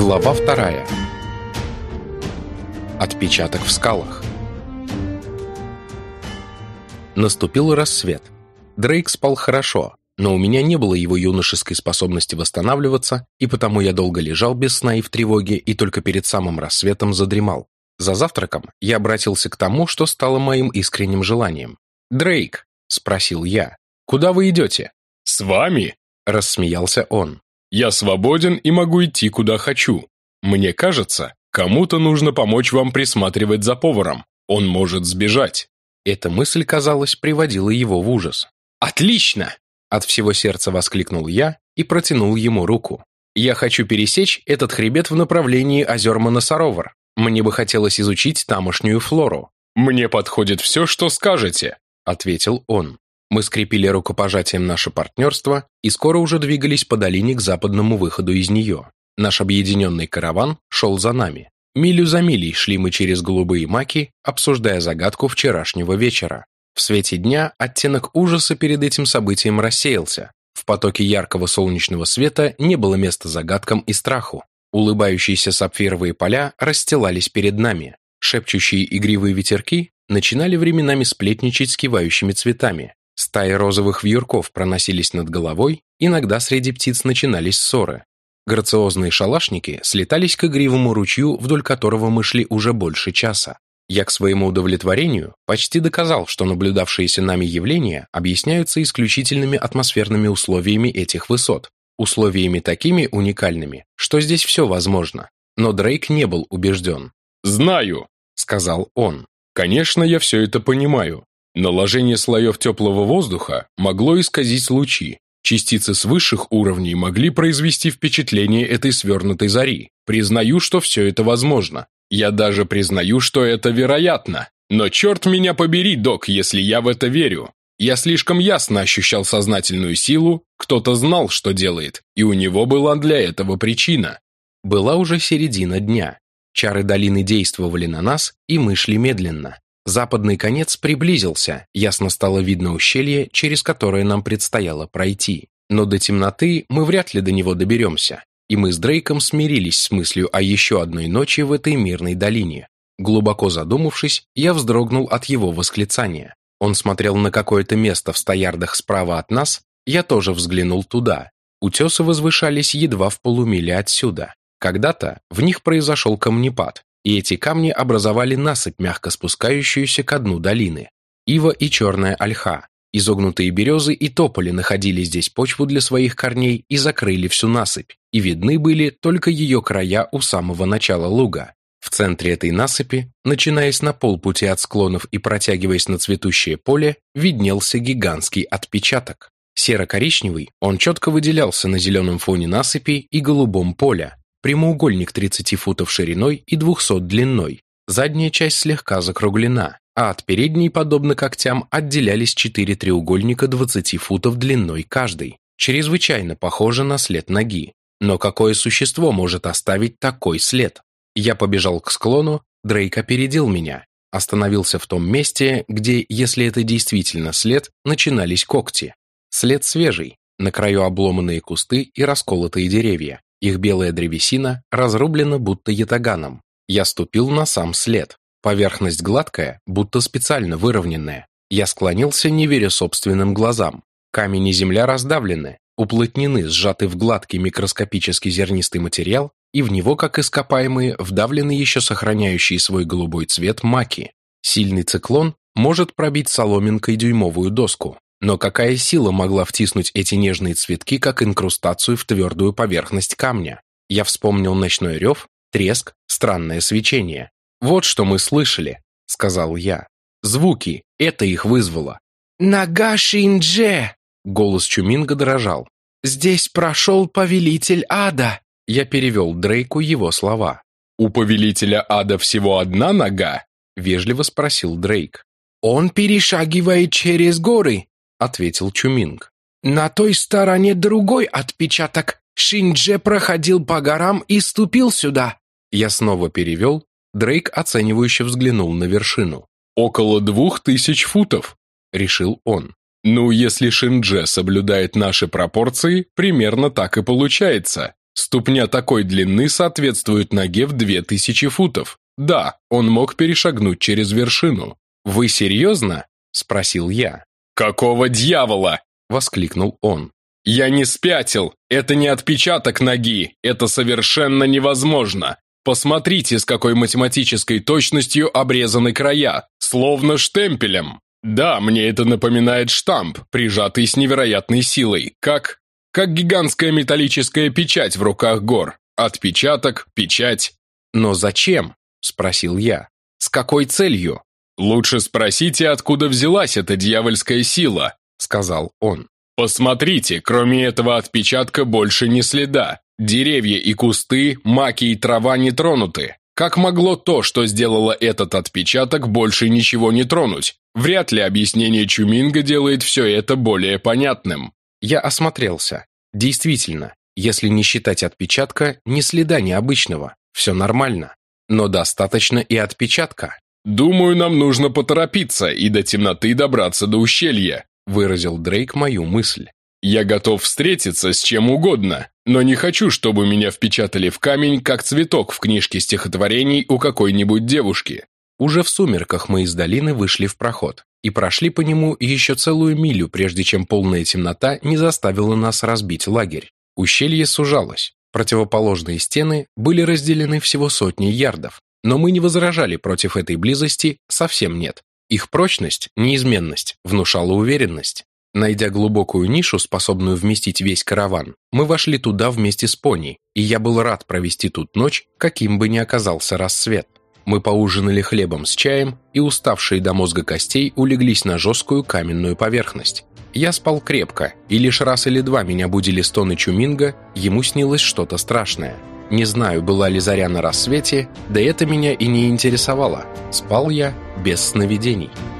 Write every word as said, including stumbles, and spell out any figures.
Глава вторая. Отпечаток в скалах. Наступил рассвет. Дрейк спал хорошо, но у меня не было его юношеской способности восстанавливаться, и потому я долго лежал без сна и в тревоге, и только перед самым рассветом задремал. За завтраком я обратился к тому, что стало моим искренним желанием. «Дрейк», — спросил я, — «куда вы идете?» «С вами?» — рассмеялся он. «Я свободен и могу идти, куда хочу. Мне кажется, кому-то нужно помочь вам присматривать за поваром. Он может сбежать». Эта мысль, казалось, приводила его в ужас. «Отлично!» — от всего сердца воскликнул я и протянул ему руку. «Я хочу пересечь этот хребет в направлении озер Манасаровар. Мне бы хотелось изучить тамошнюю флору». «Мне подходит все, что скажете», — ответил он. Мы скрепили рукопожатием наше партнерство и скоро уже двигались по долине к западному выходу из нее. Наш объединенный караван шел за нами. Милю за милей шли мы через голубые маки, обсуждая загадку вчерашнего вечера. В свете дня оттенок ужаса перед этим событием рассеялся. В потоке яркого солнечного света не было места загадкам и страху. Улыбающиеся сапфировые поля расстилались перед нами. Шепчущие игривые ветерки начинали временами сплетничать с кивающими цветами. Стаи розовых вьюрков проносились над головой, иногда среди птиц начинались ссоры. Грациозные шалашники слетались к игривому ручью, вдоль которого мы шли уже больше часа. Я к своему удовлетворению почти доказал, что наблюдавшиеся нами явления объясняются исключительными атмосферными условиями этих высот, условиями такими уникальными, что здесь все возможно. Но Дрейк не был убежден. «Знаю», — сказал он. «Конечно, я все это понимаю. Наложение слоев теплого воздуха могло исказить лучи. Частицы с высших уровней могли произвести впечатление этой свернутой зари. Признаю, что все это возможно. Я даже признаю, что это вероятно. Но черт меня побери, док, если я в это верю. Я слишком ясно ощущал сознательную силу, кто-то знал, что делает, и у него была для этого причина». Была уже середина дня. Чары долины действовали на нас, и мы шли медленно. Западный конец приблизился, ясно стало видно ущелье, через которое нам предстояло пройти. Но до темноты мы вряд ли до него доберемся, и мы с Дрейком смирились с мыслью о еще одной ночи в этой мирной долине. Глубоко задумавшись, я вздрогнул от его восклицания. Он смотрел на какое-то место в ста ярдах справа от нас, я тоже взглянул туда. Утесы возвышались едва в полумиле отсюда. Когда-то в них произошел камнепад, и эти камни образовали насыпь, мягко спускающуюся ко дну долины. Ива и черная ольха, изогнутые березы и тополи находили здесь почву для своих корней и закрыли всю насыпь, и видны были только ее края у самого начала луга. В центре этой насыпи, начинаясь на полпути от склонов и протягиваясь на цветущее поле, виднелся гигантский отпечаток. Серо-коричневый, он четко выделялся на зеленом фоне насыпи и голубом поля. Прямоугольник тридцати футов шириной и двухсот длиной. Задняя часть слегка закруглена, а от передней, подобно когтям, отделялись четыре треугольника двадцати футов длиной каждый. Чрезвычайно похоже на след ноги. Но какое существо может оставить такой след? Я побежал к склону, Дрейк опередил меня. Остановился в том месте, где, если это действительно след, начинались когти. След свежий, на краю обломанные кусты и расколотые деревья. Их белая древесина разрублена будто ятаганом. Я ступил на сам след. Поверхность гладкая, будто специально выровненная. Я склонился, не веря собственным глазам. Камень и земля раздавлены, уплотнены, сжаты в гладкий микроскопический зернистый материал, и в него, как ископаемые, вдавлены еще сохраняющие свой голубой цвет маки. Сильный циклон может пробить соломинкой дюймовую доску. Но какая сила могла втиснуть эти нежные цветки, как инкрустацию в твердую поверхность камня? Я вспомнил ночной рев, треск, странное свечение. «Вот что мы слышали», — сказал я. «Звуки, это их вызвало». «Нага Шиндже!» — голос Чуминга дрожал. «Здесь прошел повелитель ада!» Я перевел Дрейку его слова. «У повелителя ада всего одна нога?» — вежливо спросил Дрейк. «Он перешагивает через горы», — ответил Чуминг. «На той стороне другой отпечаток. Шиндже проходил по горам и ступил сюда». Я снова перевел. Дрейк оценивающе взглянул на вершину. «Около двух тысяч футов», — решил он. «Ну, если Шиндже соблюдает наши пропорции, примерно так и получается. Ступня такой длины соответствует ноге в две тысячи футов. Да, он мог перешагнуть через вершину. «Вы серьезно?» – спросил я. «Какого дьявола?» – воскликнул он. «Я не спятил! Это не отпечаток ноги! Это совершенно невозможно! Посмотрите, с какой математической точностью обрезаны края, словно штемпелем! Да, мне это напоминает штамп, прижатый с невероятной силой, как... как гигантская металлическая печать в руках гор. Отпечаток, печать». «Но зачем?» – спросил я. «С какой целью?» «Лучше спросите, откуда взялась эта дьявольская сила», – сказал он. «Посмотрите, кроме этого отпечатка больше ни следа. Деревья и кусты, маки и трава не тронуты. Как могло то, что сделало этот отпечаток, больше ничего не тронуть? Вряд ли объяснение Чуминга делает все это более понятным». Я осмотрелся. Действительно, если не считать отпечатка, ни следа необычного. Все нормально. Но достаточно и отпечатка. «Думаю, нам нужно поторопиться и до темноты добраться до ущелья», выразил Дрейк мою мысль. «Я готов встретиться с чем угодно, но не хочу, чтобы меня впечатали в камень, как цветок в книжке стихотворений у какой-нибудь девушки». Уже в сумерках мы из долины вышли в проход и прошли по нему еще целую милю, прежде чем полная темнота не заставила нас разбить лагерь. Ущелье сужалось. Противоположные стены были разделены всего сотней ярдов, но мы не возражали против этой близости, совсем нет. Их прочность, неизменность, внушала уверенность. Найдя глубокую нишу, способную вместить весь караван, мы вошли туда вместе с пони, и я был рад провести тут ночь, каким бы ни оказался рассвет. Мы поужинали хлебом с чаем и, уставшие до мозга костей, улеглись на жесткую каменную поверхность. Я спал крепко, и лишь раз или два меня будили стоны Чуминга, ему снилось что-то страшное. Не знаю, была ли заря на рассвете, да это меня и не интересовало. Спал я без сновидений.